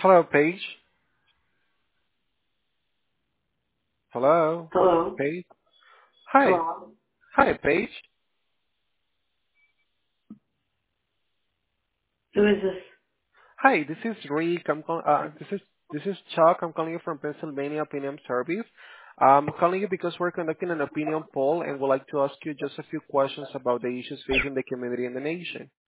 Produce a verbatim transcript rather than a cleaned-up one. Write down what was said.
Hello, Paige. Hello, Hello? Paige. Hi. Hello? Hi, Paige. Who is this? Hi, this is Rick. I'm call- uh, this is this is Chuck. I'm calling you from Pennsylvania Opinion Service. I'm calling you because we're conducting an opinion poll and would like to ask you just a few questions about the issues facing the community and the nation.